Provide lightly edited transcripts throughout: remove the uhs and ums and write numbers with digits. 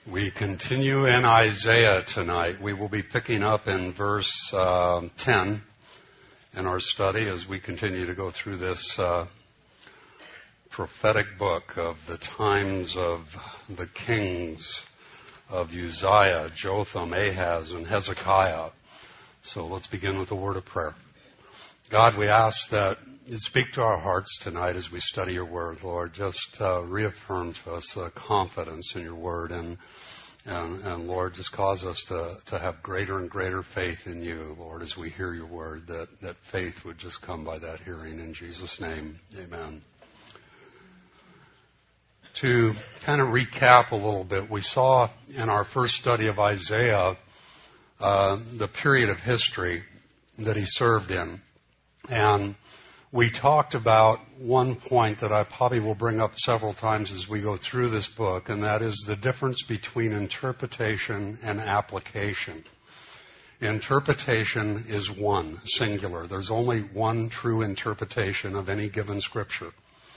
We continue in Isaiah tonight. We will be picking up in verse 10 in our study as we continue to go through this prophetic book of the times of the kings of Uzziah, Jotham, Ahaz, and Hezekiah. So let's begin with a word of prayer. God, we ask that you speak to our hearts tonight as we study your word, Lord. Just reaffirm to us confidence in your word, and Lord, just cause us to have greater and greater faith in you, Lord, as we hear your word, that faith would just come by that hearing. In Jesus' name, amen. To kind of recap a little bit, we saw in our first study of Isaiah the period of history that he served in. And we talked about one point that I probably will bring up several times as we go through this book, and that is the difference between interpretation and application. Interpretation is one, singular. There's only one true interpretation of any given scripture.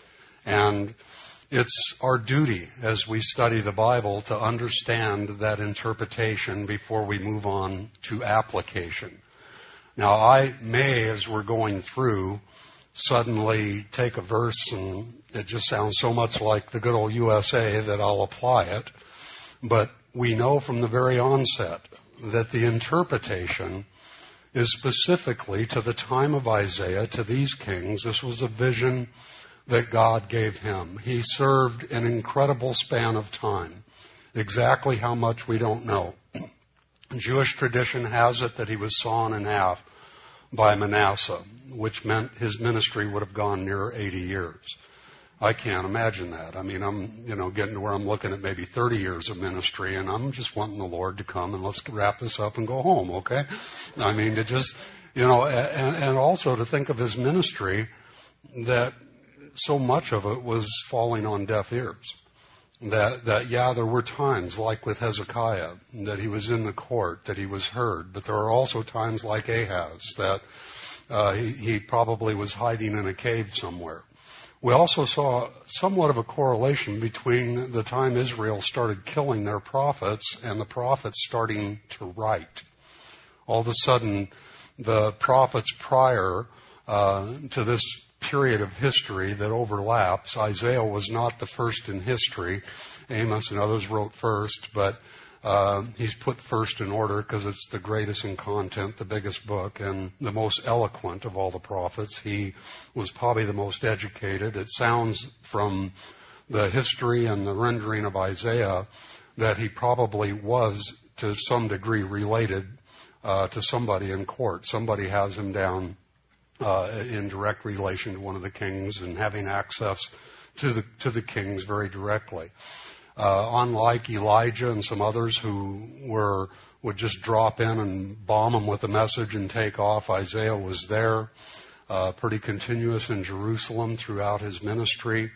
And it's our duty as we study the Bible to understand that interpretation before we move on to application. Now, I may, as we're going through, suddenly take a verse and it just sounds so much like the good old USA that I'll apply it. But we know from the very onset that the interpretation is specifically to the time of Isaiah, to these kings. This was a vision that God gave him. He served an incredible span of time. Exactly how much we don't know. Jewish tradition has it that he was sawn in half by Manasseh, which meant his ministry would have gone near 80 years. I can't imagine that. I mean, I'm, getting to where I'm looking at maybe 30 years of ministry, and I'm just wanting the Lord to come and let's wrap this up and go home, okay? I mean, to just, and also to think of his ministry that so much of it was falling on deaf ears. That there were times, like with Hezekiah, that he was in the court, that he was heard. But there are also times like Ahaz, that he probably was hiding in a cave somewhere. We also saw somewhat of a correlation between the time Israel started killing their prophets and the prophets starting to write. All of a sudden, the prophets prior to this period of history that overlaps. Isaiah was not the first in history. Amos and others wrote first, but he's put first in order because it's the greatest in content, the biggest book, and the most eloquent of all the prophets. He was probably the most educated. It sounds from the history and the rendering of Isaiah that he probably was to some degree related to somebody in court. Somebody has him down in direct relation to one of the kings and having access to the kings very directly. Unlike Elijah and some others who would just drop in and bomb them with a message and take off, Isaiah was there, pretty continuous in Jerusalem throughout his ministry.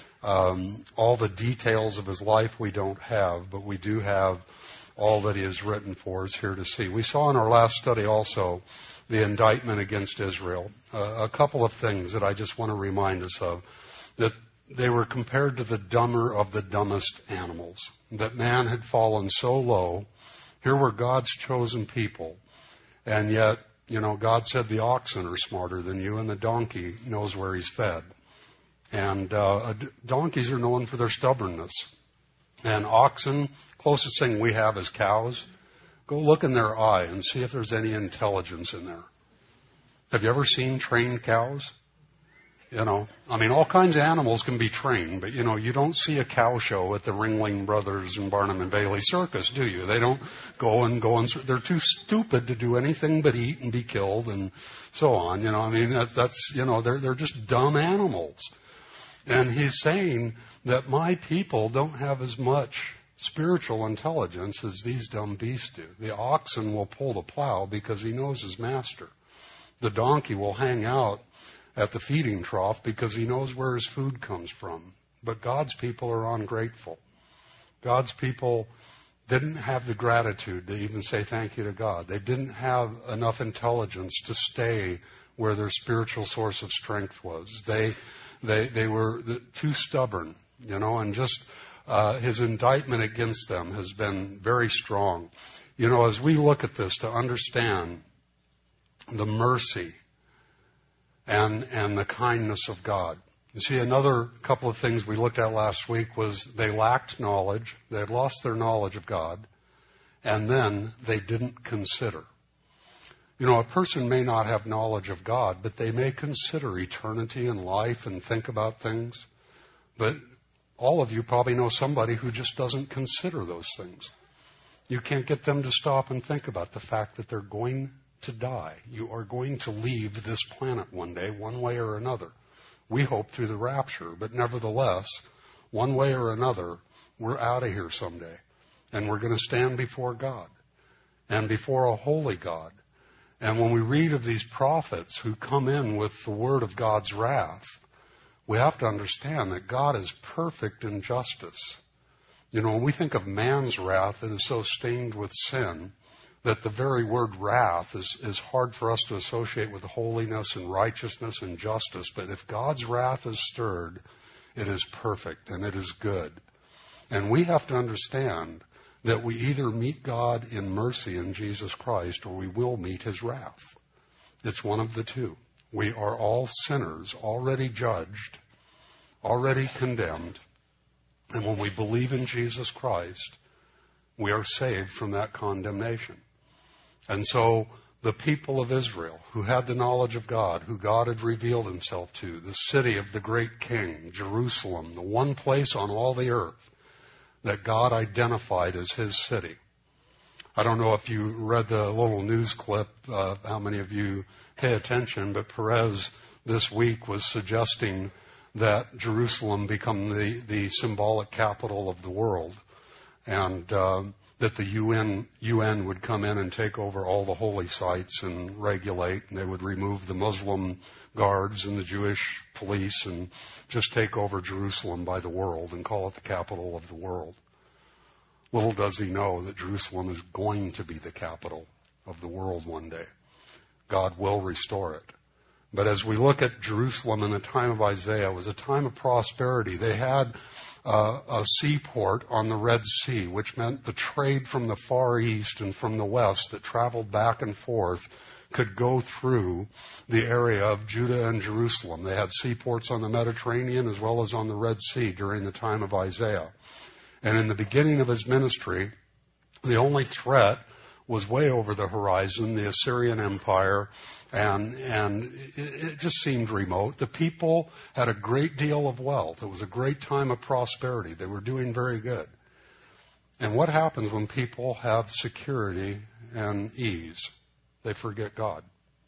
All the details of his life we don't have, but we do have all that he has written for us here to see. We saw in our last study also the indictment against Israel. A couple of things that I just want to remind us of. That they were compared to the dumber of the dumbest animals. That man had fallen so low. Here were God's chosen people. And yet, God said the oxen are smarter than you and the donkey knows where he's fed. And donkeys are known for their stubbornness. And oxen, closest thing we have is cows. Go look in their eye and see if there's any intelligence in there. Have you ever seen trained cows? All kinds of animals can be trained, but you don't see a cow show at the Ringling Brothers and Barnum and Bailey Circus, do you? They don't go and they're too stupid to do anything but eat and be killed and so on. They're just dumb animals. And he's saying that my people don't have as much spiritual intelligence as these dumb beasts do. The oxen will pull the plow because he knows his master. The donkey will hang out at the feeding trough because he knows where his food comes from. But God's people are ungrateful. God's people didn't have the gratitude to even say thank you to God. They didn't have enough intelligence to stay where their spiritual source of strength was. They were too stubborn, and just his indictment against them has been very strong. You know, as we look at this to understand the mercy and the kindness of God. You see, another couple of things we looked at last week was they lacked knowledge. They had lost their knowledge of God. And then they didn't consider. You know, a person may not have knowledge of God, but they may consider eternity and life and think about things. But all of you probably know somebody who just doesn't consider those things. You can't get them to stop and think about the fact that they're going to die. You are going to leave this planet one day, one way or another. We hope through the rapture, but nevertheless, one way or another, we're out of here someday. And we're going to stand before God and before a holy God. And when we read of these prophets who come in with the word of God's wrath, we have to understand that God is perfect in justice. You know, when we think of man's wrath, it is so stained with sin that the very word wrath is hard for us to associate with holiness and righteousness and justice. But if God's wrath is stirred, it is perfect and it is good. And we have to understand that we either meet God in mercy in Jesus Christ or we will meet his wrath. It's one of the two. We are all sinners, already judged, already condemned. And when we believe in Jesus Christ, we are saved from that condemnation. And so the people of Israel, who had the knowledge of God, who God had revealed himself to, the city of the great king, Jerusalem, the one place on all the earth that God identified as his city. I don't know if you read the little news clip, how many of you pay attention, but Perez this week was suggesting that Jerusalem become the symbolic capital of the world, and that the UN would come in and take over all the holy sites and regulate, and they would remove the Muslim guards and the Jewish police and just take over Jerusalem by the world and call it the capital of the world. Little does he know that Jerusalem is going to be the capital of the world one day. God will restore it. But as we look at Jerusalem in the time of Isaiah, it was a time of prosperity. They had a seaport on the Red Sea, which meant the trade from the Far East and from the West that traveled back and forth could go through the area of Judah and Jerusalem. They had seaports on the Mediterranean as well as on the Red Sea during the time of Isaiah. And in the beginning of his ministry, the only threat was way over the horizon, the Assyrian Empire, and it just seemed remote. The people had a great deal of wealth. It was a great time of prosperity. They were doing very good. And what happens when people have security and ease? They forget God.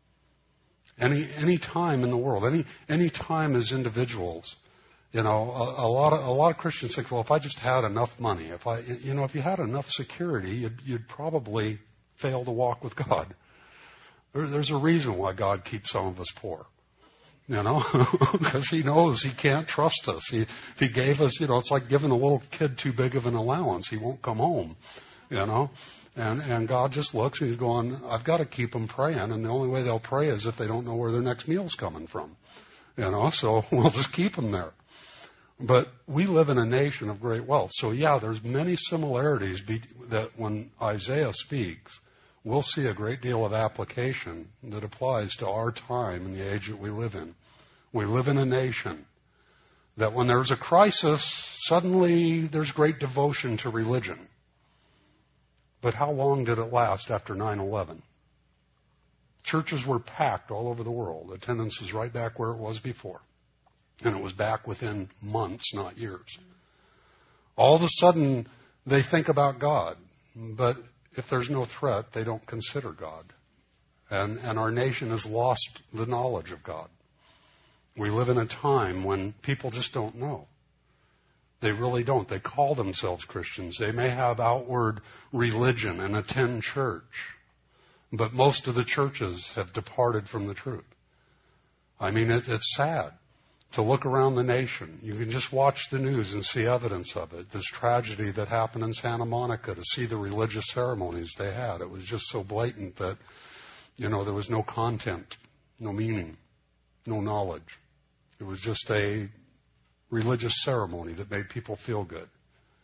Any time in the world, any time as individuals, you know, a lot of Christians think, well, if I just had enough money, if you had enough security, you'd probably fail to walk with God. There's a reason why God keeps some of us poor, you know, because he knows he can't trust us. If he gave us, you know, it's like giving a little kid too big of an allowance. He won't come home, you know. And God just looks and he's going, I've got to keep them praying, and the only way they'll pray is if they don't know where their next meal's coming from, you know, so we'll just keep them there. But we live in a nation of great wealth. So yeah, there's many similarities that when Isaiah speaks, we'll see a great deal of application that applies to our time and the age that we live in. We live in a nation that when there's a crisis, suddenly there's great devotion to religion. But how long did it last after 9/11? Churches were packed all over the world. Attendance is right back where it was before. And it was back within months, not years. All of a sudden, they think about God. But if there's no threat, they don't consider God. And our nation has lost the knowledge of God. We live in a time when people just don't know. They really don't. They call themselves Christians. They may have outward religion and attend church. But most of the churches have departed from the truth. I mean, it's sad to look around the nation. You can just watch the news and see evidence of it. This tragedy that happened in Santa Monica, to see the religious ceremonies they had. It was just so blatant that, you know, there was no content, no meaning, no knowledge. It was just a religious ceremony that made people feel good.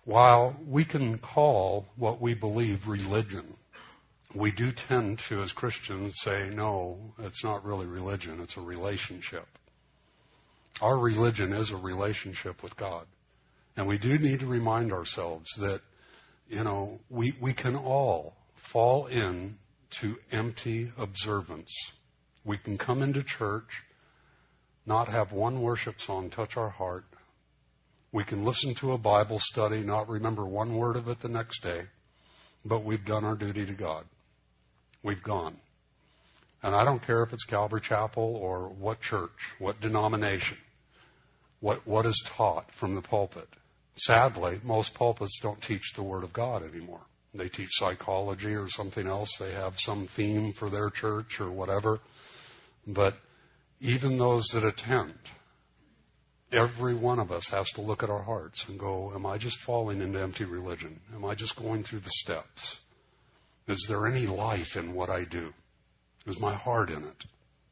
While we can call what we believe religion, we do tend to, as Christians, say, no, it's not really religion, it's a relationship. Our religion is a relationship with God. And we do need to remind ourselves that, we can all fall into empty observance. We can come into church, not have one worship song touch our heart. We can listen to a Bible study, not remember one word of it the next day, but we've done our duty to God. We've gone. And I don't care if it's Calvary Chapel or what church, what denomination, what is taught from the pulpit. Sadly, most pulpits don't teach the Word of God anymore. They teach psychology or something else. They have some theme for their church or whatever. But even those that attend, every one of us has to look at our hearts and go, am I just falling into empty religion? Am I just going through the steps? Is there any life in what I do? Is my heart in it?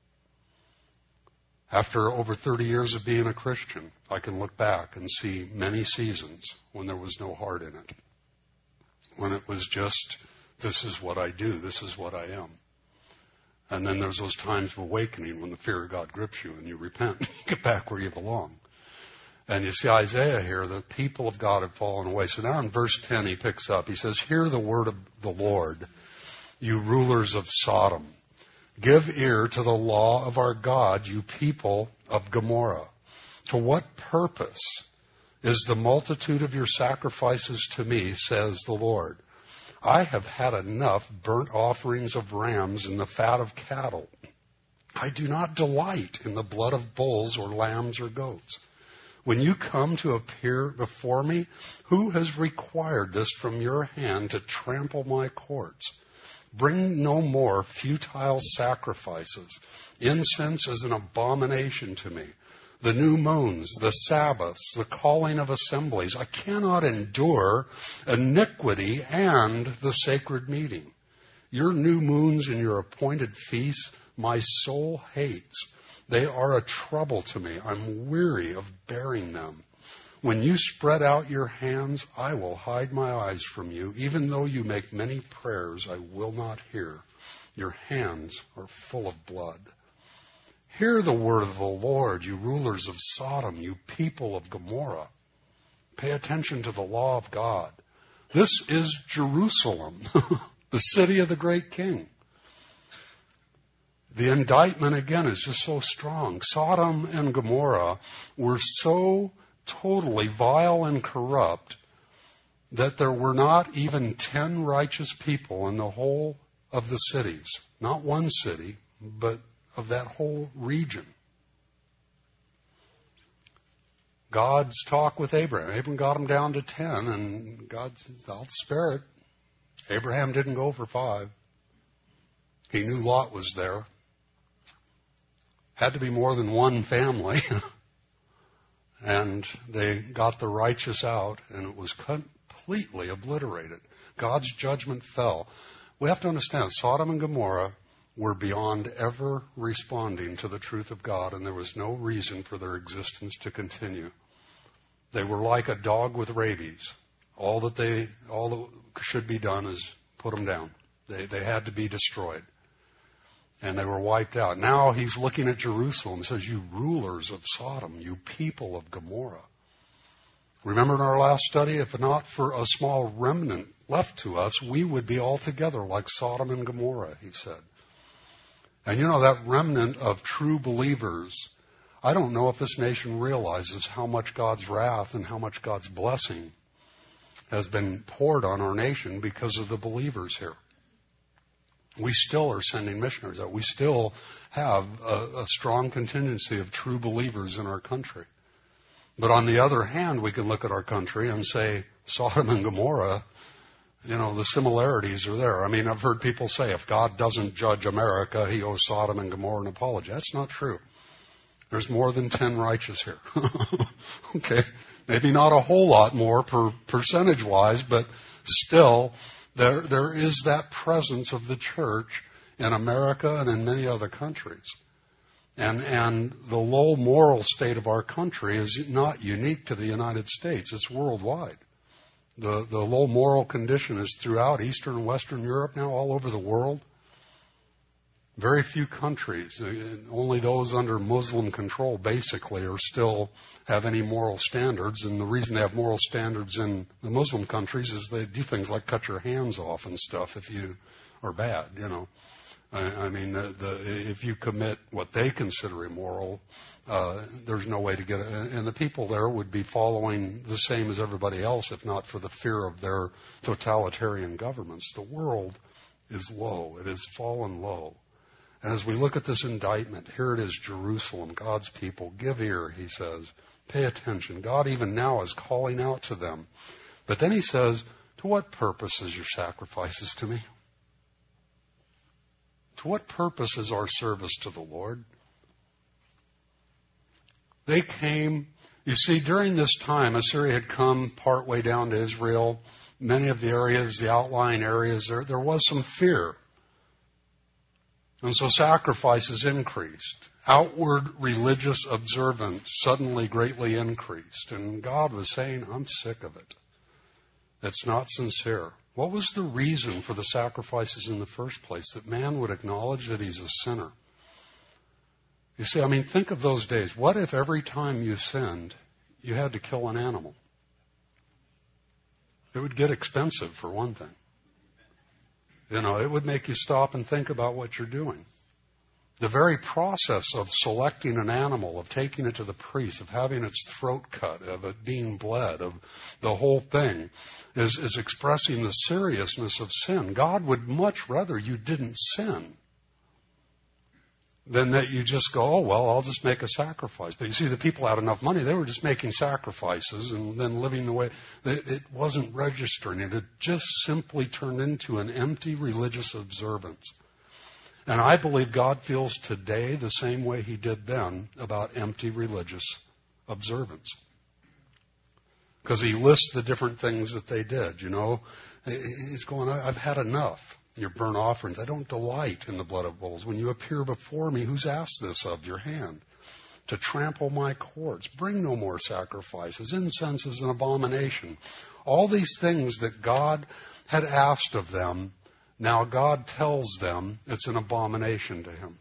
After over 30 years of being a Christian, I can look back and see many seasons when there was no heart in it. When it was just, this is what I do, this is what I am. And then there's those times of awakening when the fear of God grips you and you repent and you get back where you belong. And you see Isaiah here, the people of God have fallen away. So now in verse 10 he picks up, he says, hear the word of the Lord, you rulers of Sodom. Give ear to the law of our God, you people of Gomorrah. To what purpose is the multitude of your sacrifices to me, says the Lord? I have had enough burnt offerings of rams and the fat of cattle. I do not delight in the blood of bulls or lambs or goats. When you come to appear before me, who has required this from your hand to trample my courts? Bring no more futile sacrifices. Incense is an abomination to me. The new moons, the Sabbaths, the calling of assemblies. I cannot endure iniquity and the sacred meeting. Your new moons and your appointed feasts, my soul hates. They are a trouble to me. I'm weary of bearing them. When you spread out your hands, I will hide my eyes from you. Even though you make many prayers, I will not hear. Your hands are full of blood. Hear the word of the Lord, you rulers of Sodom, you people of Gomorrah. Pay attention to the law of God. This is Jerusalem, the city of the great king. The indictment, again, is just so strong. Sodom and Gomorrah were so totally vile and corrupt that there were not even 10 righteous people in the whole of the cities. Not one city, but of that whole region. God's talk with Abraham. Abraham got him down to 10, and God said, I'll spare it. Abraham didn't go for 5. He knew Lot was there. Had to be more than one family. And they got the righteous out, and it was completely obliterated. God's judgment fell. We have to understand, Sodom and Gomorrah were beyond ever responding to the truth of God, and there was no reason for their existence to continue. They were like a dog with rabies. All that should be done is put them down. They had to be destroyed. And they were wiped out. Now he's looking at Jerusalem and says, you rulers of Sodom, you people of Gomorrah. Remember in our last study, if not for a small remnant left to us, we would be altogether like Sodom and Gomorrah, he said. And that remnant of true believers, I don't know if this nation realizes how much God's wrath and how much God's blessing has been poured on our nation because of the believers here. We still are sending missionaries out. We still have a strong contingency of true believers in our country. But on the other hand, we can look at our country and say, Sodom and Gomorrah, the similarities are there. I mean, I've heard people say, if God doesn't judge America, he owes Sodom and Gomorrah an apology. That's not true. There's more than 10 righteous here. Okay. Maybe not a whole lot more percentage-wise, but still, there is that presence of the church in America and in many other countries. And the low moral state of our country is not unique to the United States. It's worldwide. The low moral condition is throughout Eastern and Western Europe now, all over the world. Very few countries, only those under Muslim control basically, are still have any moral standards. And the reason they have moral standards in the Muslim countries is they do things like cut your hands off and stuff if you are bad, you know. I mean, if you commit what they consider immoral, there's no way to get it. And the people there would be following the same as everybody else, if not for the fear of their totalitarian governments. The world is low. It has fallen low. And as we look at this indictment, here it is, Jerusalem, God's people. Give ear, he says. Pay attention. God even now is calling out to them. But then he says, to what purpose is your sacrifices to me? To what purpose is our service to the Lord? They came, you see, during this time, Assyria had come partway down to Israel. Many of the areas, the outlying areas, there was some fear. And so sacrifices increased. Outward religious observance suddenly greatly increased. And God was saying, I'm sick of it. It's not sincere. What was the reason for the sacrifices in the first place? That man would acknowledge that he's a sinner. You see, I mean, think of those days. What if every time you sinned, you had to kill an animal? It would get expensive, for one thing. You know, it would make you stop and think about what you're doing. The very process of selecting an animal, of taking it to the priest, of having its throat cut, of it being bled, of the whole thing is expressing the seriousness of sin. God would much rather you didn't sin than that you just go, oh, well, I'll just make a sacrifice. But you see, the people had enough money. They were just making sacrifices and then living the way. It wasn't registering. It had just simply turned into an empty religious observance. And I believe God feels today the same way he did then about empty religious observance. Because he lists the different things that they did, you know. He's going, I've had enough. Your burnt offerings. I don't delight in the blood of bulls. When you appear before me, who's asked this of your hand? To trample my courts. Bring no more sacrifices. Incense is an abomination. All these things that God had asked of them, now God tells them it's an abomination to him.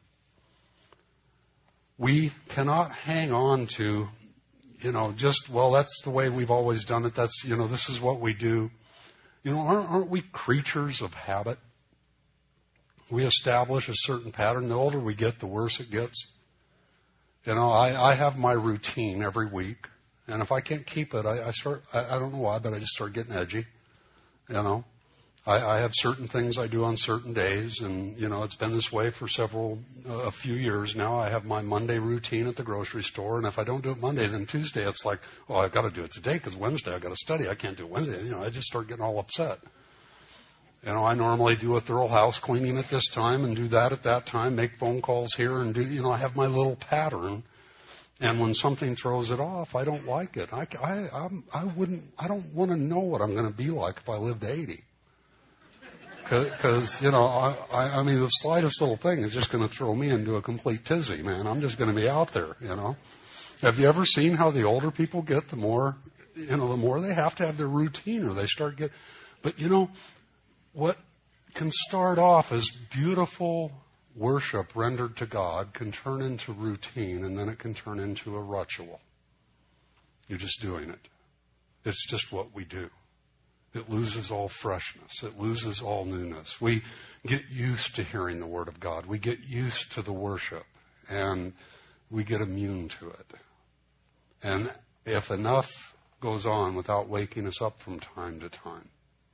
We cannot hang on to, you know, just, well, that's the way we've always done it. That's, you know, this is what we do. You know, aren't we creatures of habit? We establish a certain pattern. The older we get, the worse it gets. You know, I have my routine every week. And if I can't keep it, I don't know why, but I just start getting edgy. You know, I have certain things I do on certain days. And, you know, it's been this way for a few years now. I have my Monday routine at the grocery store. And if I don't do it Monday, then Tuesday, it's like, well, I've got to do it today because Wednesday I've got to study. I can't do it Wednesday. You know, I just start getting all upset. You know, I normally do a thorough house cleaning at this time and do that at that time, make phone calls here and do, you know, I have my little pattern. And when something throws it off, I don't like it. I don't want to know what I'm going to be like if I live to 80. Because, you know, I mean, the slightest little thing is just going to throw me into a complete tizzy, man. I'm just going to be out there, you know. Have you ever seen how the older people get, the more they have to have their routine or they start getting, but, you know, what can start off as beautiful worship rendered to God can turn into routine, and then it can turn into a ritual. You're just doing it. It's just what we do. It loses all freshness. It loses all newness. We get used to hearing the Word of God. We get used to the worship, and we get immune to it. And if enough goes on without waking us up from time to time,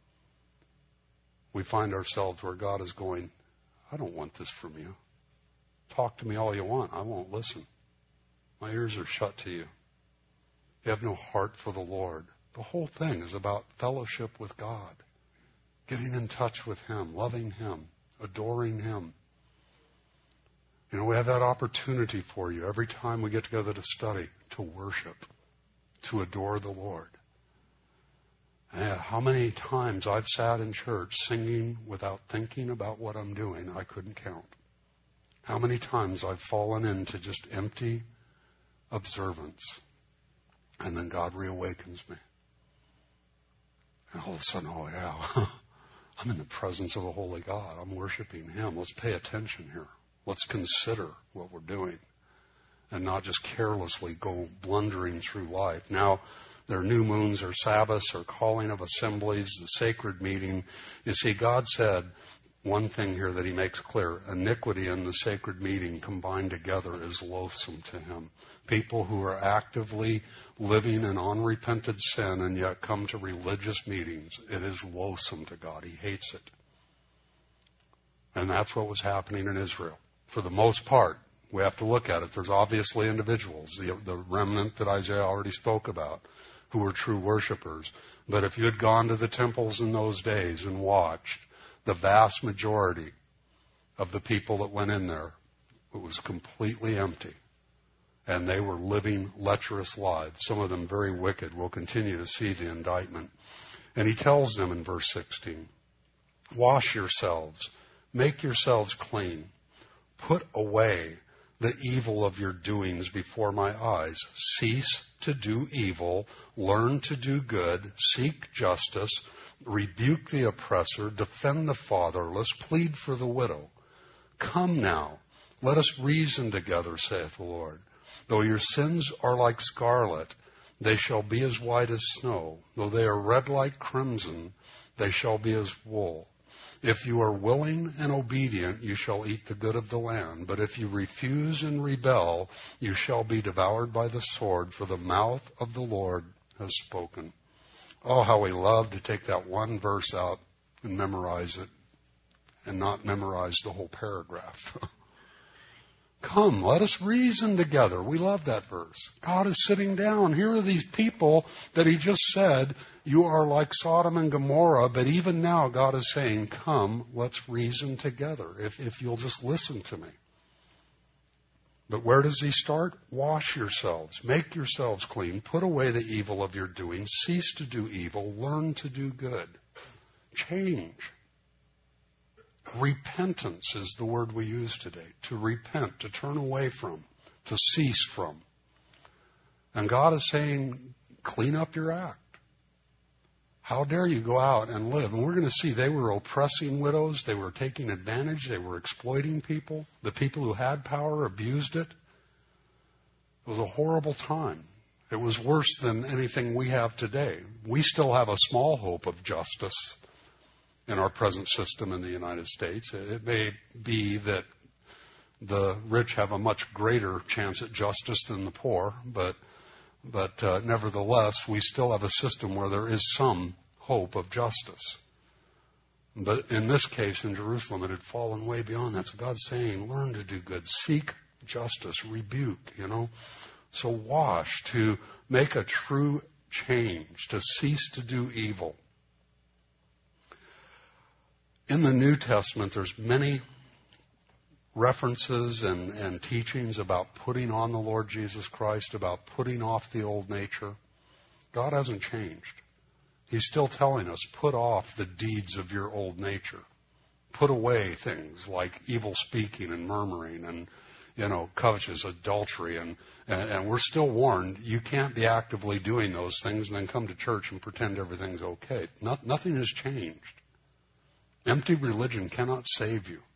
we find ourselves where God is going, I don't want this from you. Talk to me all you want. I won't listen. My ears are shut to you. You have no heart for the Lord. The whole thing is about fellowship with God, getting in touch with him, loving him, adoring him. You know, we have that opportunity for you every time we get together to study, to worship, to adore the Lord. How many times I've sat in church singing without thinking about what I'm doing, I couldn't count. How many times I've fallen into just empty observance, and then God reawakens me. And all of a sudden, oh yeah, I'm in the presence of a holy God. I'm worshiping Him. Let's pay attention here. Let's consider what we're doing and not just carelessly go blundering through life. Now, their new moons or Sabbaths or calling of assemblies, the sacred meeting. You see, God said one thing here that He makes clear. Iniquity and the sacred meeting combined together is loathsome to Him. People who are actively living in unrepented sin and yet come to religious meetings, it is loathsome to God. He hates it. And that's what was happening in Israel. For the most part, we have to look at it. There's obviously individuals, the remnant that Isaiah already spoke about, who were true worshipers. But if you had gone to the temples in those days and watched, the vast majority of the people that went in there, it was completely empty. And they were living lecherous lives, some of them very wicked. We'll continue to see the indictment. And He tells them in verse 16, wash yourselves, make yourselves clean, put away the evil of your doings before my eyes. Cease to do evil, learn to do good, seek justice, rebuke the oppressor, defend the fatherless, plead for the widow. Come now, let us reason together, saith the Lord. Though your sins are like scarlet, they shall be as white as snow. Though they are red like crimson, they shall be as wool. If you are willing and obedient, you shall eat the good of the land. But if you refuse and rebel, you shall be devoured by the sword, for the mouth of the Lord has spoken. Oh, how we love to take that one verse out and memorize it and not memorize the whole paragraph. Come, let us reason together. We love that verse. God is sitting down. Here are these people that He just said, you are like Sodom and Gomorrah, but even now God is saying, come, let's reason together, if you'll just listen to me. But where does He start? Wash yourselves, make yourselves clean, put away the evil of your doing, cease to do evil, learn to do good. Change. Repentance is the word we use today. To repent, to turn away from, to cease from. And God is saying, clean up your act. How dare you go out and live? And we're going to see they were oppressing widows. They were taking advantage. They were exploiting people. The people who had power abused it. It was a horrible time. It was worse than anything we have today. We still have a small hope of justice in our present system in the United States. It may be that the rich have a much greater chance at justice than the poor, but nevertheless, we still have a system where there is some hope of justice. But in this case, in Jerusalem, it had fallen way beyond that. So God's saying, learn to do good, seek justice, rebuke, So wash, to make a true change, to cease to do evil. In the New Testament, there's many references and teachings about putting on the Lord Jesus Christ, about putting off the old nature. God hasn't changed. He's still telling us, put off the deeds of your old nature. Put away things like evil speaking and murmuring and, covetous, adultery. And we're still warned, you can't be actively doing those things and then come to church and pretend everything's okay. Nothing has changed. Empty religion cannot save you.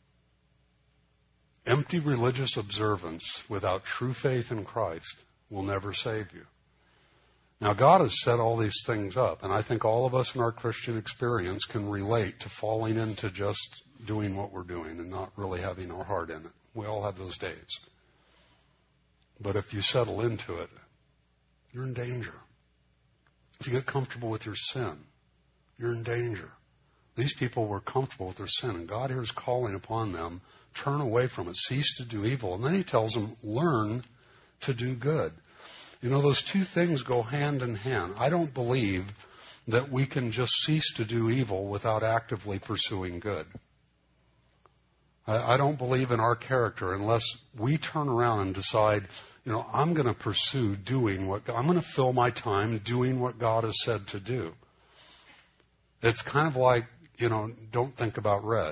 Empty religious observance without true faith in Christ will never save you. Now, God has set all these things up, and I think all of us in our Christian experience can relate to falling into just doing what we're doing and not really having our heart in it. We all have those days. But if you settle into it, you're in danger. If you get comfortable with your sin, you're in danger. These people were comfortable with their sin, and God here is calling upon them, turn away from it, cease to do evil. And then He tells them, learn to do good. Those two things go hand in hand. I don't believe that we can just cease to do evil without actively pursuing good. I don't believe in our character unless we turn around and decide, I'm going to pursue doing I'm going to fill my time doing what God has said to do. It's kind of like, don't think about red.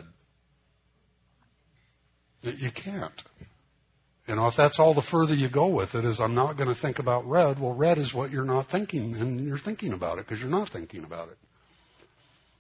You can't. If that's all the further you go with it is I'm not going to think about red, well, red is what you're not thinking, and you're thinking about it because you're not thinking about it.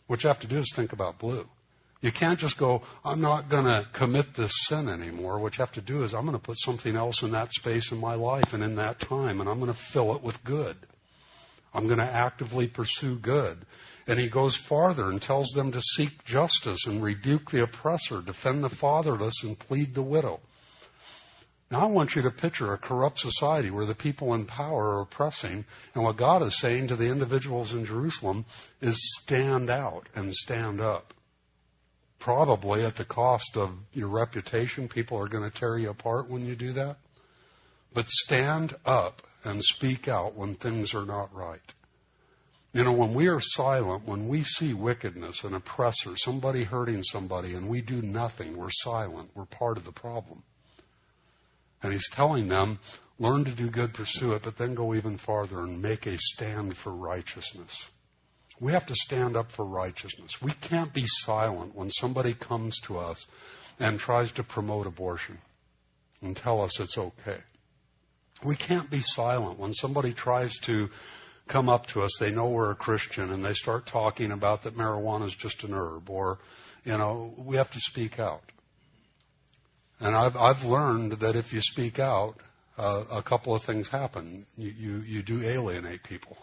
What you have to do is think about blue. You can't just go, I'm not going to commit this sin anymore. What you have to do is, I'm going to put something else in that space in my life and in that time, and I'm going to fill it with good. I'm going to actively pursue good. And he goes farther and tells them to seek justice and rebuke the oppressor, defend the fatherless, and plead the widow. Now, I want you to picture a corrupt society where the people in power are oppressing, and what God is saying to the individuals in Jerusalem is stand out and stand up. Probably at the cost of your reputation. People are going to tear you apart when you do that. But stand up and speak out when things are not right. You know, when we are silent, when we see wickedness, an oppressor, somebody hurting somebody, and we do nothing, we're silent, we're part of the problem. And he's telling them, learn to do good, pursue it, but then go even farther and make a stand for righteousness. We have to stand up for righteousness. We can't be silent when somebody comes to us and tries to promote abortion and tell us it's okay. We can't be silent when somebody tries to come up to us, they know we're a Christian, and they start talking about that marijuana is just an herb, or, you know, we have to speak out. And I've learned that if you speak out, a couple of things happen. You do alienate people.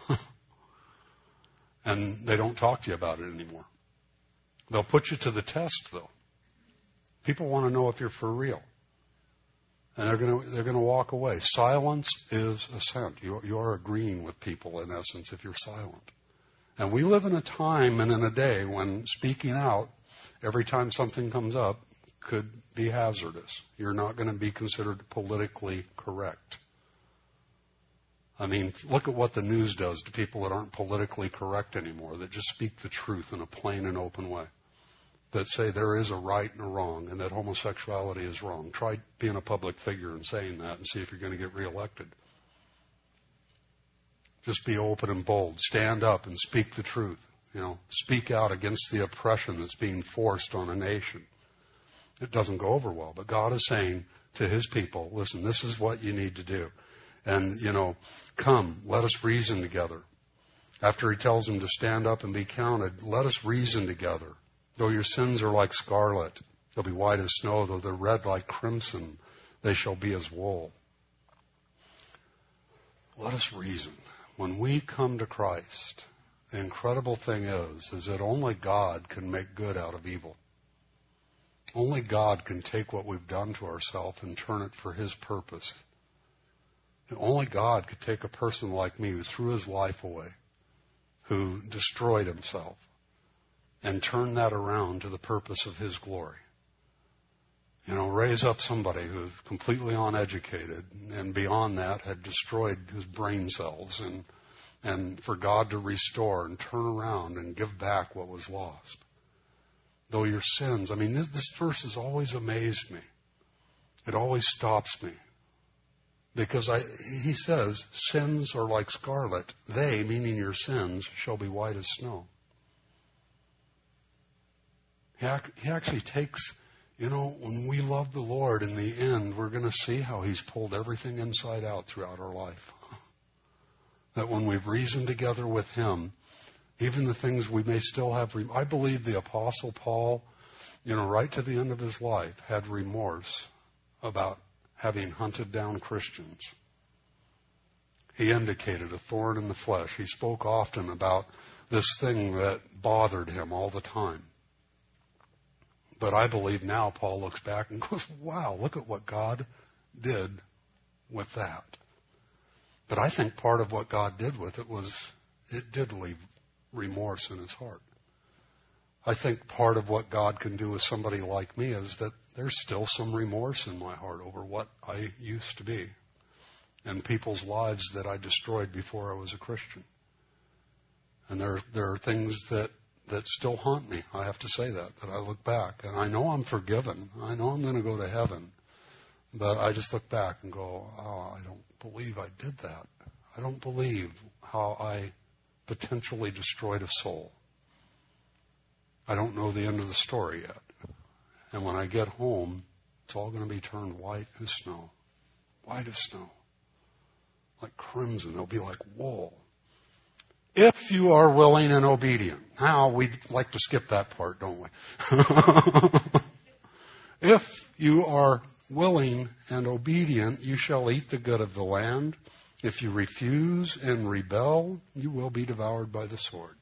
And they don't talk to you about it anymore. They'll put you to the test, though. People want to know if you're for real. And they're going to walk away. Silence is assent. You are agreeing with people, in essence, if you're silent. And we live in a time and in a day when speaking out, every time something comes up, could be hazardous. You're not going to be considered politically correct. I mean, look at what the news does to people that aren't politically correct anymore, that just speak the truth in a plain and open way, that say there is a right and a wrong and that homosexuality is wrong. Try being a public figure and saying that and see if you're going to get reelected. Just be open and bold. Stand up and speak the truth. You know, speak out against the oppression that's being forced on a nation. It doesn't go over well, but God is saying to his people, listen, this is what you need to do. And, you know, come, let us reason together. After he tells them to stand up and be counted, let us reason together. Though your sins are like scarlet, they'll be white as snow. Though they're red like crimson, they shall be as wool. Let us reason. When we come to Christ, the incredible thing is that only God can make good out of evil. Only God can take what we've done to ourselves and turn it for his purpose. And only God could take a person like me who threw his life away, who destroyed himself, and turn that around to the purpose of his glory. You know, raise up somebody who's completely uneducated and beyond that had destroyed his brain cells, and for God to restore and turn around and give back what was lost. Though your sins, I mean, this verse has always amazed me. It always stops me. Because he says, sins are like scarlet. They, meaning your sins, shall be white as snow. He actually takes, you know, when we love the Lord, in the end, we're going to see how he's pulled everything inside out throughout our life. That when we've reasoned together with him, even the things we may still have, I believe the Apostle Paul, you know, right to the end of his life, had remorse about having hunted down Christians. He indicated a thorn in the flesh. He spoke often about this thing that bothered him all the time. But I believe now Paul looks back and goes, wow, look at what God did with that. But I think part of what God did with it was it did leave remorse in his heart. I think part of what God can do with somebody like me is that there's still some remorse in my heart over what I used to be and people's lives that I destroyed before I was a Christian. And there are things that still haunt me. I have to say that I look back. And I know I'm forgiven. I know I'm going to go to heaven. But I just look back and go, oh, I don't believe I did that. I don't believe how I potentially destroyed a soul. I don't know the end of the story yet. And when I get home, it's all going to be turned white as snow. White as snow. Like crimson. It'll be like wool. If you are willing and obedient. Now, we'd like to skip that part, don't we? If you are willing and obedient, you shall eat the good of the land. If you refuse and rebel, you will be devoured by the sword.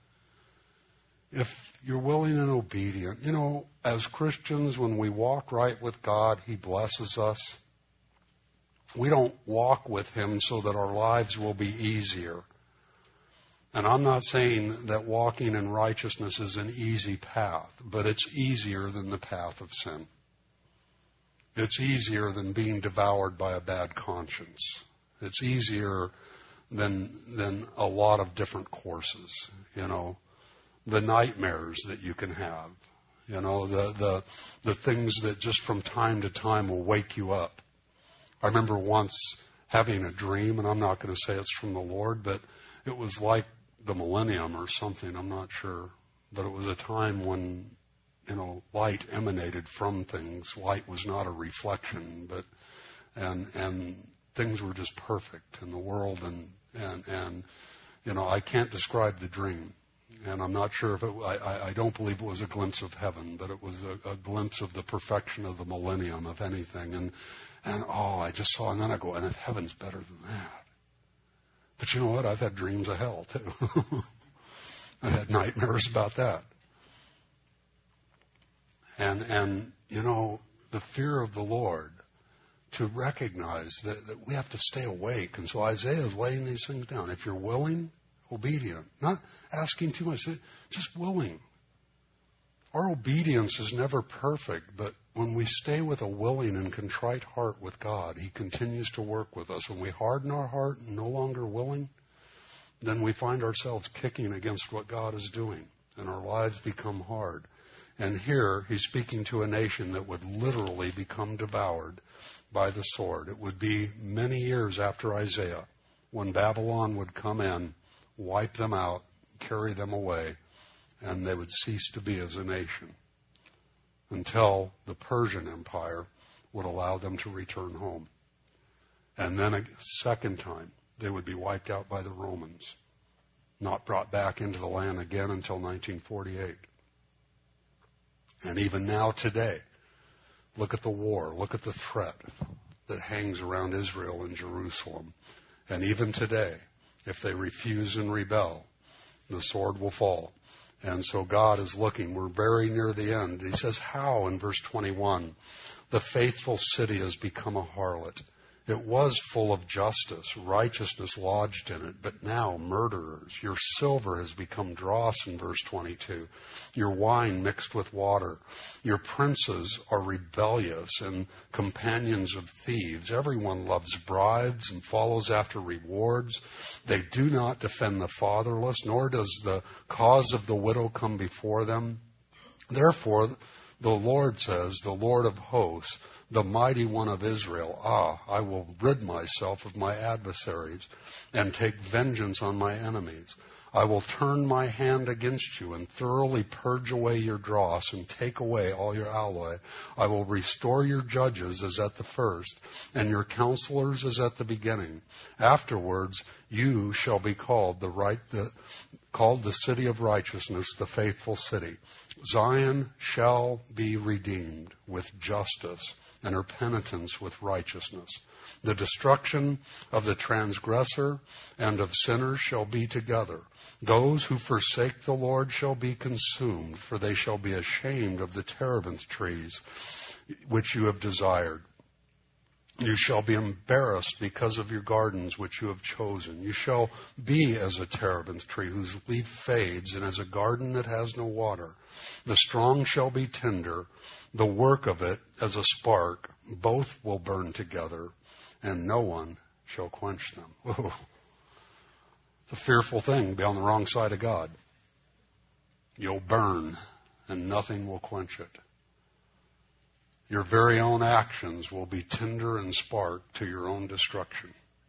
If you're willing and obedient, as Christians, when we walk right with God, He blesses us. We don't walk with Him so that our lives will be easier. And I'm not saying that walking in righteousness is an easy path, but it's easier than the path of sin. It's easier than being devoured by a bad conscience. It's easier than a lot of different courses, the nightmares that you can have, the things that just from time to time will wake you up. I remember once having a dream, and I'm not going to say it's from the Lord, but it was like the millennium or something, I'm not sure. But it was a time when, light emanated from things. Light was not a reflection, and things were just perfect in the world, and I can't describe the dream. And I'm not sure if I don't believe it was a glimpse of heaven, but it was a glimpse of the perfection of the millennium, if anything. And I just saw, and then I go, and if heaven's better than that. But you know what? I've had dreams of hell, too. I had nightmares about that. And the fear of the Lord, to recognize that we have to stay awake. And so Isaiah is laying these things down. If you're willing, obedient, not asking too much, just willing. Our obedience is never perfect, but when we stay with a willing and contrite heart with God, He continues to work with us. When we harden our heart and no longer willing, then we find ourselves kicking against what God is doing, and our lives become hard. And here He's speaking to a nation that would literally become devoured by the sword. It would be many years after Isaiah when Babylon would come in, wipe them out, carry them away, and they would cease to be as a nation until the Persian Empire would allow them to return home. And then a second time, they would be wiped out by the Romans, not brought back into the land again until 1948. And even now today, look at the war, look at the threat that hangs around Israel and Jerusalem. And even today, if they refuse and rebel, the sword will fall. And so God is looking. We're very near the end. He says, how, in verse 21, the faithful city has become a harlot. It was full of justice, righteousness lodged in it, but now murderers. Your silver has become dross, in verse 22. Your wine mixed with water. Your princes are rebellious and companions of thieves. Everyone loves bribes and follows after rewards. They do not defend the fatherless, nor does the cause of the widow come before them. Therefore, the Lord says, the Lord of hosts, the mighty one of Israel, I will rid myself of my adversaries and take vengeance on my enemies. I will turn my hand against you and thoroughly purge away your dross and take away all your alloy. I will restore your judges as at the first, and your counselors as at the beginning. Afterwards, you shall be called called the city of righteousness, the faithful city. Zion shall be redeemed with justice, and her penitence with righteousness. The destruction of the transgressor and of sinners shall be together. Those who forsake the Lord shall be consumed, for they shall be ashamed of the terebinth trees which you have desired. You shall be embarrassed because of your gardens which you have chosen. You shall be as a terebinth tree whose leaf fades, and as a garden that has no water. The strong shall be tinder, the work of it as a spark. Both will burn together, and no one shall quench them. Whoa. It's a fearful thing to be on the wrong side of God. You'll burn, and nothing will quench it. Your very own actions will be tinder and spark to your own destruction.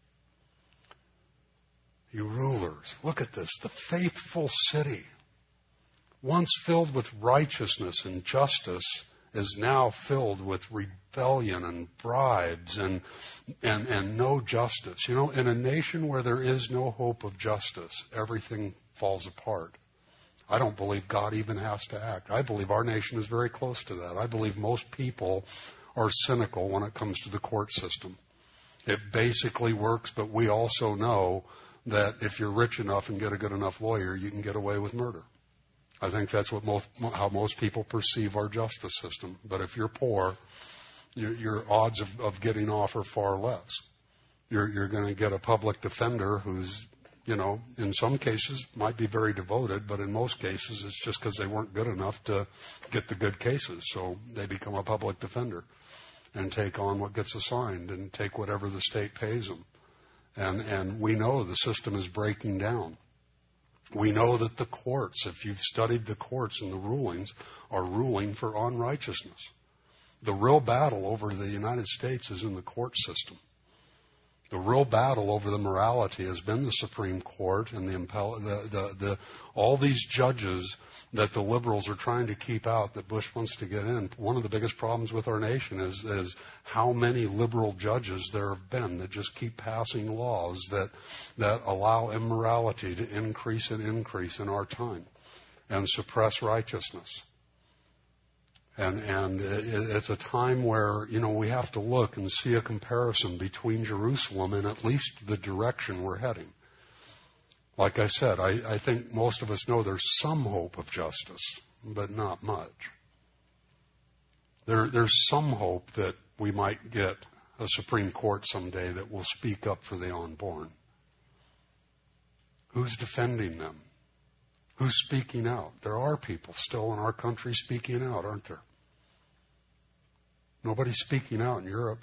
You rulers, look at this. The faithful city, once filled with righteousness and justice is now filled with rebellion and bribes and no justice. You know, in a nation where there is no hope of justice, everything falls apart. I don't believe God even has to act. I believe our nation is very close to that. I believe most people are cynical when it comes to the court system. It basically works, but we also know that if you're rich enough and get a good enough lawyer, you can get away with murder. I think that's how most people perceive our justice system. But if you're poor, your odds of getting off are far less. You're going to get a public defender who's, you know, in some cases might be very devoted, but in most cases it's just because they weren't good enough to get the good cases. So they become a public defender and take on what gets assigned and take whatever the state pays them. And we know the system is breaking down. We know that the courts, if you've studied the courts and the rulings, are ruling for unrighteousness. The real battle over the United States is in the court system. The real battle over the morality has been the Supreme Court and all these judges that the liberals are trying to keep out that Bush wants to get in. One of the biggest problems with our nation is how many liberal judges there have been that just keep passing laws that allow immorality to increase and increase in our time and suppress righteousness. And it's a time where, you know, we have to look and see a comparison between Jerusalem and at least the direction we're heading. Like I said, I think most of us know there's some hope of justice, but not much. There's some hope that we might get a Supreme Court someday that will speak up for the unborn. Who's defending them? Who's speaking out? There are people still in our country speaking out, aren't there? Nobody's speaking out in Europe.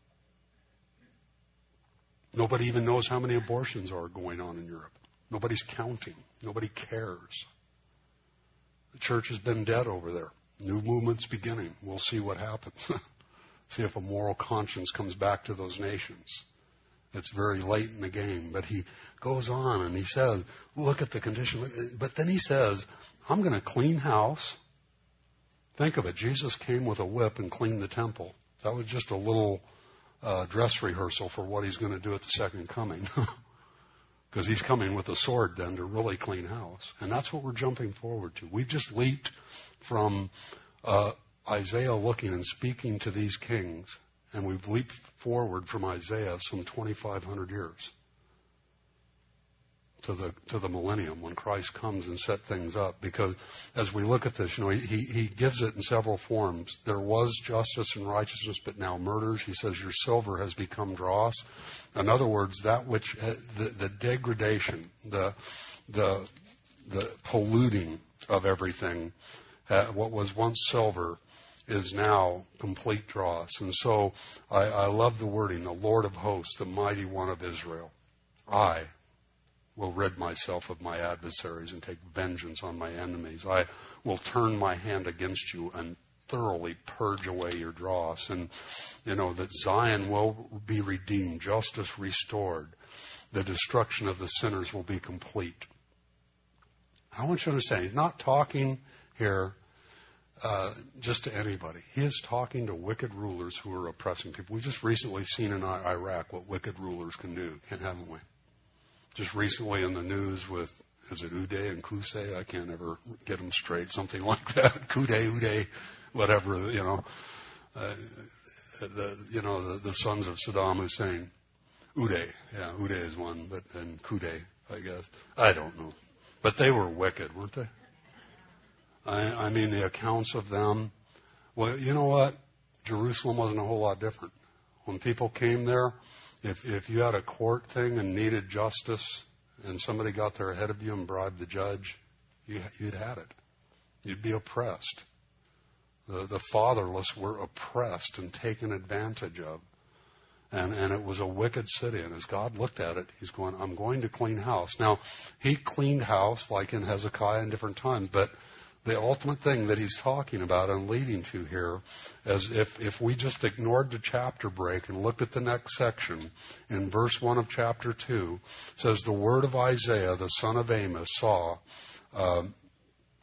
Nobody even knows how many abortions are going on in Europe. Nobody's counting. Nobody cares. The church has been dead over there. New movement's beginning. We'll see what happens. See if a moral conscience comes back to those nations. It's very late in the game. But he goes on and he says, look at the condition. But then he says, I'm going to clean house. Think of it. Jesus came with a whip and cleaned the temple. That was just a little dress rehearsal for what he's going to do at the second coming. Because he's coming with a sword then to really clean house. And that's what we're jumping forward to. We've just leaped from Isaiah looking and speaking to these kings, and we've leaped forward from Isaiah some 2,500 years to the millennium when Christ comes and set things up. Because as we look at this, you know, he gives it in several forms. There was justice and righteousness, but now murders. He says your silver has become dross. In other words, that which the degradation, the polluting of everything, what was once silver is now complete dross. And so I love the wording, the Lord of hosts, the mighty one of Israel. I will rid myself of my adversaries and take vengeance on my enemies. I will turn my hand against you and thoroughly purge away your dross. And, you know, that Zion will be redeemed, justice restored. The destruction of the sinners will be complete. I want you to understand, he's not talking here just to anybody. He is talking to wicked rulers who are oppressing people. We've just recently seen in Iraq what wicked rulers can do, haven't we? Just recently in the news with, is it Uday and Qusay? I can't ever get them straight. Something like that. Uday, whatever, you know. The sons of Saddam Hussein. Uday is one, and Qusay, I guess. I don't know. But they were wicked, weren't they? I mean, the accounts of them. Well, you know what? Jerusalem wasn't a whole lot different. When people came there, if you had a court thing and needed justice and somebody got there ahead of you and bribed the judge, you'd had it. You'd be oppressed. The fatherless were oppressed and taken advantage of. And it was a wicked city. And as God looked at it, he's going, I'm going to clean house. Now, he cleaned house like in Hezekiah in different times, but the ultimate thing that he's talking about and leading to here is if we just ignored the chapter break and looked at the next section, in verse 1 of chapter 2, it says, the word of Isaiah, the son of Amos, saw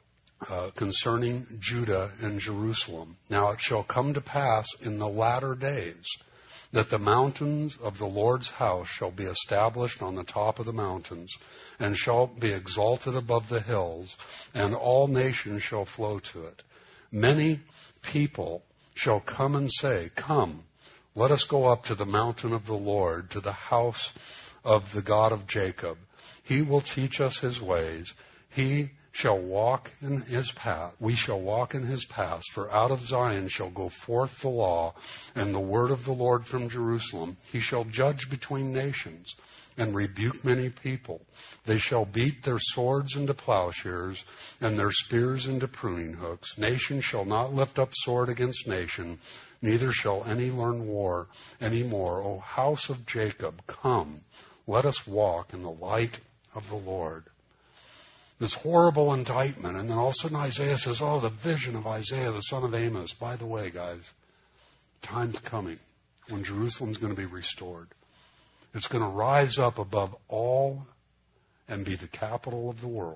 concerning Judah and Jerusalem. Now it shall come to pass in the latter days that the mountains of the Lord's house shall be established on the top of the mountains, and shall be exalted above the hills, and all nations shall flow to it. Many people shall come and say, Come, let us go up to the mountain of the Lord, to the house of the God of Jacob. He will teach us his ways. He shall walk in his path. We shall walk in his paths. For out of Zion shall go forth the law and the word of the Lord from Jerusalem. He shall judge between nations and rebuke many people. They shall beat their swords into plowshares and their spears into pruning hooks. Nation shall not lift up sword against nation, neither shall any learn war any more. O house of Jacob, come, let us walk in the light of the Lord. This horrible indictment, and then all of a sudden Isaiah says, oh, the vision of Isaiah, the son of Amos. By the way, guys, time's coming when Jerusalem's going to be restored. It's going to rise up above all and be the capital of the world.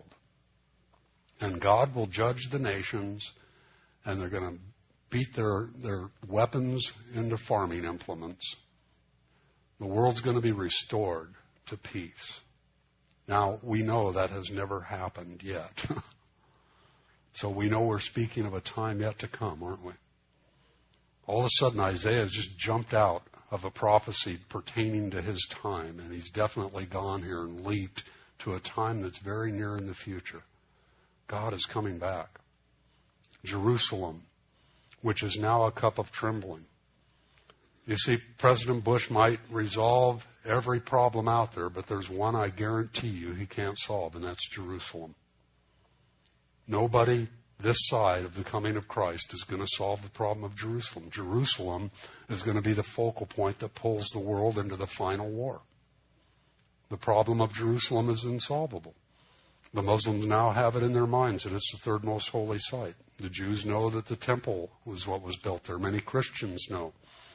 And God will judge the nations, and they're going to beat their weapons into farming implements. The world's going to be restored to peace. Now, we know that has never happened yet. So we know we're speaking of a time yet to come, aren't we? All of a sudden, Isaiah has just jumped out of a prophecy pertaining to his time, and he's definitely gone here and leaped to a time that's very near in the future. God is coming back. Jerusalem, which is now a cup of trembling. You see, President Bush might resolve every problem out there, but there's one I guarantee you he can't solve, and that's Jerusalem. Nobody this side of the coming of Christ is going to solve the problem of Jerusalem. Jerusalem is going to be the focal point that pulls the world into the final war. The problem of Jerusalem is insolvable. The Muslims now have it in their minds that it's the third most holy site. The Jews know that the temple was what was built there. Many Christians know.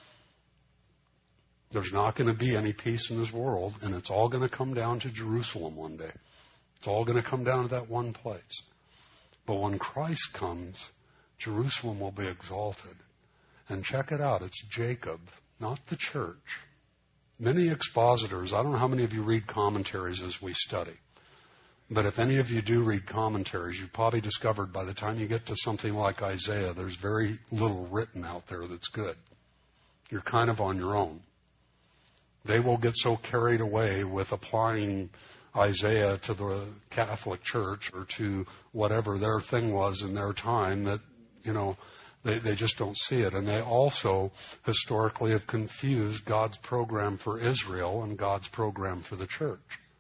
There's not going to be any peace in this world, and it's all going to come down to Jerusalem one day. It's all going to come down to that one place. But when Christ comes, Jerusalem will be exalted. And check it out, it's Jacob, not the church. Many expositors, I don't know how many of you read commentaries as we study, but if any of you do read commentaries, you've probably discovered by the time you get to something like Isaiah, there's very little written out there that's good. You're kind of on your own. They will get so carried away with applying Isaiah to the Catholic Church or to whatever their thing was in their time that, they just don't see it. And they also historically have confused God's program for Israel and God's program for the church.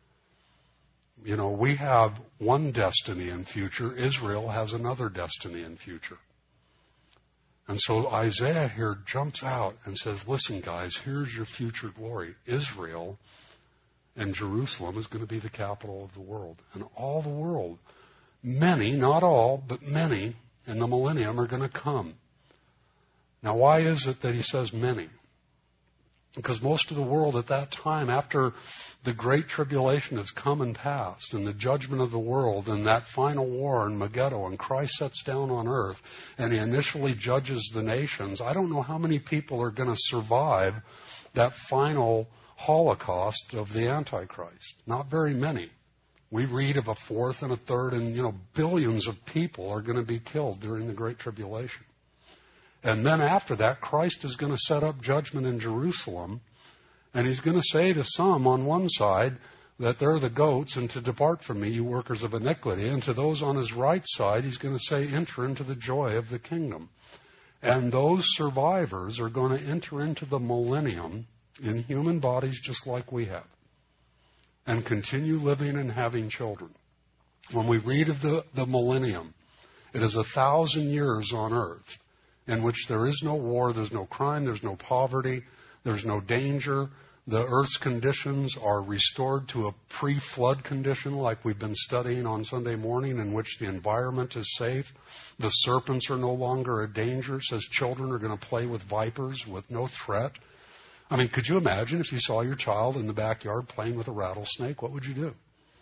We have one destiny in future. Israel has another destiny in future. And so Isaiah here jumps out and says, listen, guys, here's your future glory. Israel and Jerusalem is going to be the capital of the world. And all the world, many, not all, but many in the millennium are going to come. Now, why is it that he says many? Because most of the world at that time, after the great tribulation has come and passed, and the judgment of the world, and that final war in Megiddo, and Christ sets down on earth, and he initially judges the nations, I don't know how many people are going to survive that final Holocaust of the Antichrist. Not very many. We read of a fourth and a third, and, billions of people are going to be killed during the great tribulation. And then after that, Christ is going to set up judgment in Jerusalem, and he's going to say to some on one side that they're the goats and to depart from me, you workers of iniquity. And to those on his right side, he's going to say, enter into the joy of the kingdom. And those survivors are going to enter into the millennium in human bodies just like we have and continue living and having children. When we read of the millennium, it is 1,000 years on earth in which there is no war, there's no crime, there's no poverty, there's no danger. The earth's conditions are restored to a pre-flood condition like we've been studying on Sunday morning, in which the environment is safe. The serpents are no longer a danger. It says children are going to play with vipers with no threat. Could you imagine if you saw your child in the backyard playing with a rattlesnake? What would you do?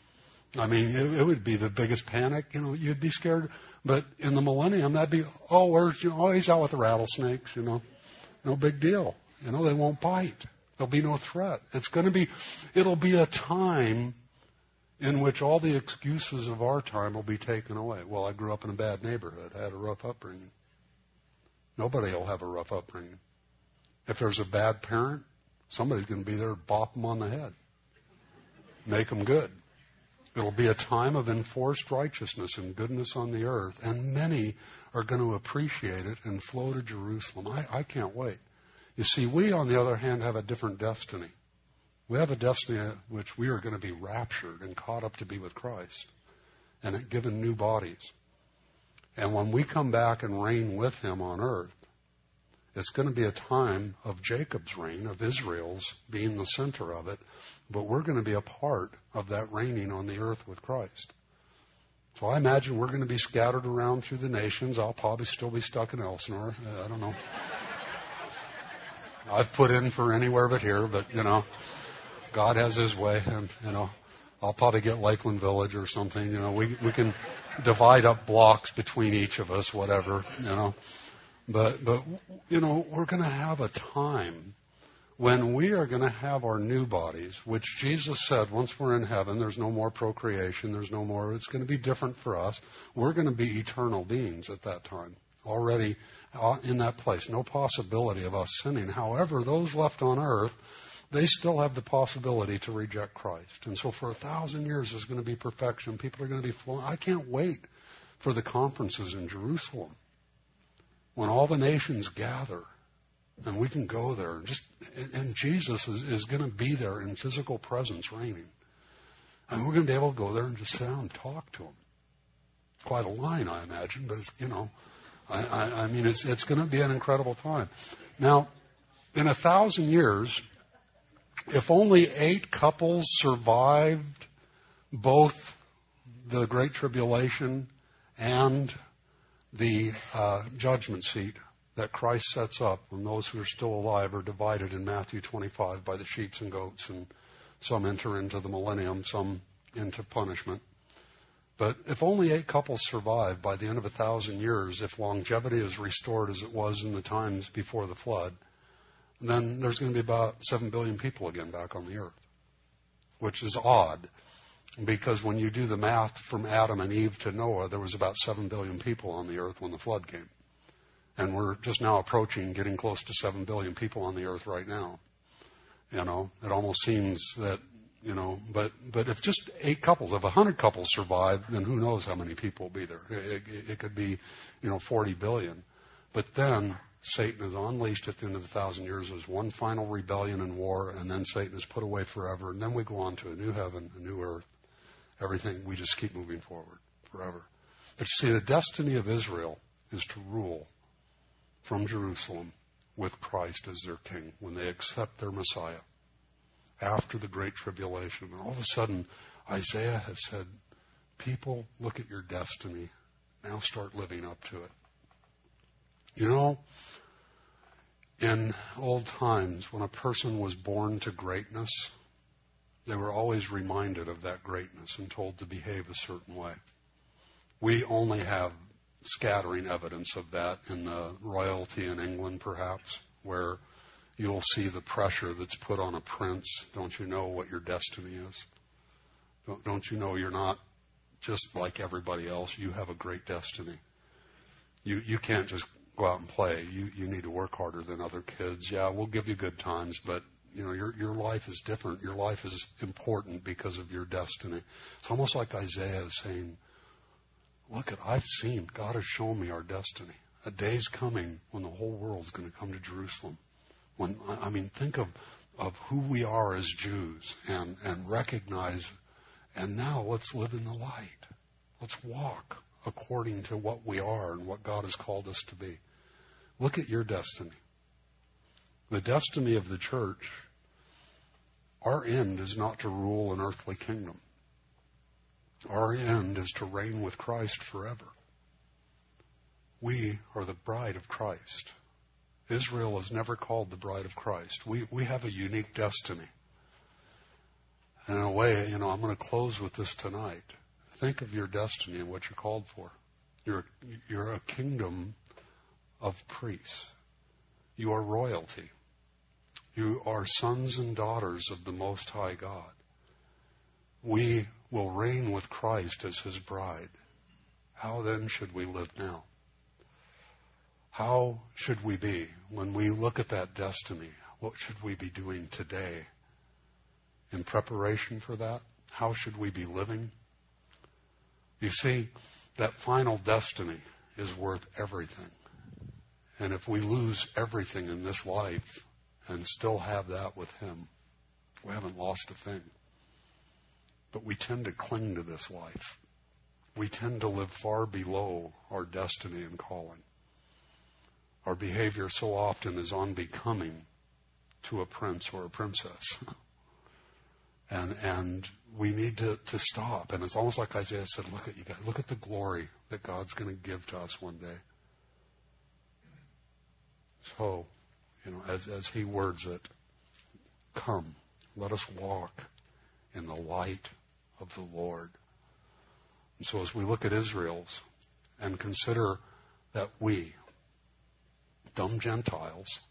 I mean, it would be the biggest panic. You'd be scared. But in the millennium, that'd be, he's out with the rattlesnakes, No big deal. They won't bite. There'll be no threat. It'll be a time in which all the excuses of our time will be taken away. Well, I grew up in a bad neighborhood. I had a rough upbringing. Nobody will have a rough upbringing. If there's a bad parent, somebody's going to be there to bop them on the head. Make them good. It'll be a time of enforced righteousness and goodness on the earth, and many are going to appreciate it and flow to Jerusalem. I can't wait. You see, we, on the other hand, have a different destiny. We have a destiny in which we are going to be raptured and caught up to be with Christ and given new bodies. And when we come back and reign with him on earth, it's going to be a time of Jacob's reign, of Israel's being the center of it, but we're going to be a part of that reigning on the earth with Christ. So I imagine we're going to be scattered around through the nations. I'll probably still be stuck in Elsinore. I don't know. I've put in for anywhere but here, but, God has his way, and, I'll probably get Lakeland Village or something. We can divide up blocks between each of us, whatever, But we're going to have a time when we are going to have our new bodies, which Jesus said once we're in heaven, there's no more procreation, it's going to be different for us. We're going to be eternal beings at that time, already in that place. No possibility of us sinning. However, those left on earth, they still have the possibility to reject Christ. And so for 1,000 years, there's going to be perfection. People are going to be flowing. I can't wait for the conferences in Jerusalem when all the nations gather and we can go there. And Jesus is going to be there in physical presence reigning. And we're going to be able to go there and just sit down and talk to him. Quite a line, I imagine, but it's, I mean, it's going to be an incredible time. Now, in 1,000 years, if only 8 couples survived both the Great Tribulation and the judgment seat that Christ sets up when those who are still alive are divided in Matthew 25 by the sheep and goats, and some enter into the millennium, some into punishment. But if only 8 couples survive by the end of 1,000 years, if longevity is restored as it was in the times before the flood, then there's going to be about 7 billion people again back on the earth, which is odd. Because when you do the math from Adam and Eve to Noah, there was about 7 billion people on the earth when the flood came. And we're just now approaching getting close to 7 billion people on the earth right now. It almost seems that, but if just 8 couples, if 100 couples survive, then who knows how many people will be there. It could be, 40 billion. But then Satan is unleashed at the end of 1,000 years. There's one final rebellion and war, and then Satan is put away forever. And then we go on to a new heaven, a new earth. Everything, we just keep moving forward forever. But you see, the destiny of Israel is to rule from Jerusalem with Christ as their king when they accept their Messiah after the Great Tribulation. And all of a sudden, Isaiah has said, people, look at your destiny. Now start living up to it. In old times, when a person was born to greatness, they were always reminded of that greatness and told to behave a certain way. We only have scattering evidence of that in the royalty in England, perhaps, where you'll see the pressure that's put on a prince. Don't you know what your destiny is? Don't you know you're not just like everybody else? You have a great destiny. You can't just go out and play. You need to work harder than other kids. Yeah, we'll give you good times, but your life is different. Your life is important because of your destiny. It's almost like Isaiah is saying, look, I've seen, God has shown me our destiny. A day's coming when the whole world's going to come to Jerusalem. Think of who we are as Jews and recognize, and now let's live in the light. Let's walk according to what we are and what God has called us to be. Look at your destiny. The destiny of the church, our end is not to rule an earthly kingdom. Our end is to reign with Christ forever. We are the bride of Christ. Israel is never called the bride of Christ. We have a unique destiny. And in a way, I'm going to close with this tonight. Think of your destiny and what you're called for. You're a kingdom of priests. You are royalty. You are sons and daughters of the Most High God. We will reign with Christ as His bride. How then should we live now? How should we be when we look at that destiny? What should we be doing today in preparation for that? How should we be living? You see, that final destiny is worth everything. And if we lose everything in this life and still have that with Him, we haven't lost a thing. But we tend to cling to this life. We tend to live far below our destiny and calling. Our behavior so often is unbecoming to a prince or a princess. And we need to stop. And it's almost like Isaiah said, look at you guys. Look at the glory that God's going to give to us one day. So, as He words it, come, let us walk in the light of the Lord. And so as we look at Israel's and consider that we, dumb Gentiles,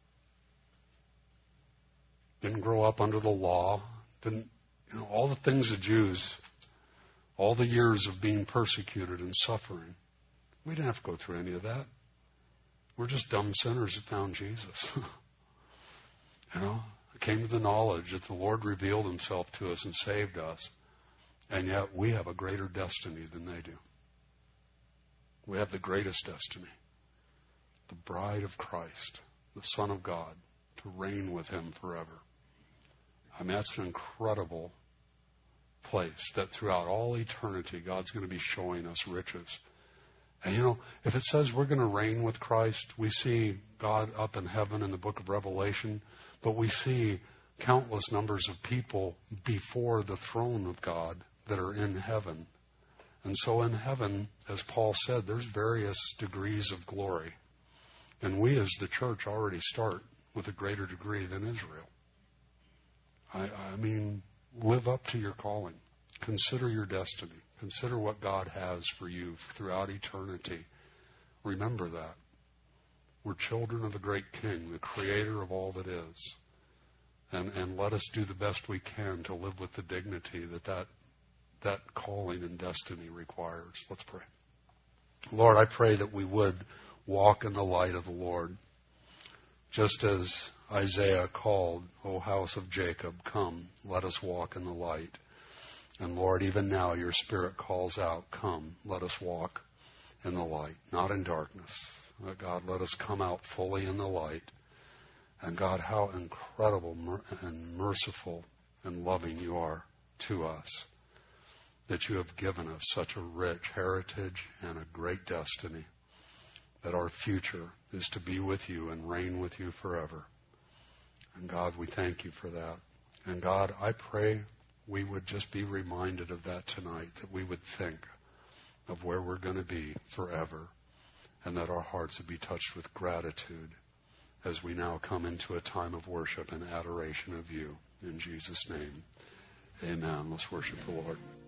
didn't grow up under the law, didn't, all the things of Jews, all the years of being persecuted and suffering, we didn't have to go through any of that. We're just dumb sinners that found Jesus. Came to the knowledge that the Lord revealed Himself to us and saved us. And yet we have a greater destiny than they do. We have the greatest destiny. The bride of Christ, the Son of God, to reign with Him forever. I mean, that's an incredible place that throughout all eternity, God's going to be showing us riches. And if it says we're going to reign with Christ, we see God up in heaven in the book of Revelation, but we see countless numbers of people before the throne of God that are in heaven. And so in heaven, as Paul said, there's various degrees of glory. And we as the church already start with a greater degree than Israel. I mean, live up to your calling. Consider your destiny. Consider what God has for you throughout eternity. Remember that. We're children of the great King, the Creator of all that is. And let us do the best we can to live with the dignity that calling and destiny requires. Let's pray. Lord, I pray that we would walk in the light of the Lord. Just as Isaiah called, O house of Jacob, come, let us walk in the light. And Lord, even now your Spirit calls out, come, let us walk in the light, not in darkness. God, let us come out fully in the light. And God, how incredible and merciful and loving you are to us, that you have given us such a rich heritage and a great destiny, that our future is to be with you and reign with you forever. And God, we thank you for that. And God, I pray we would just be reminded of that tonight, that we would think of where we're going to be forever, and that our hearts would be touched with gratitude as we now come into a time of worship and adoration of you. In Jesus' name, amen. Let's worship the Lord.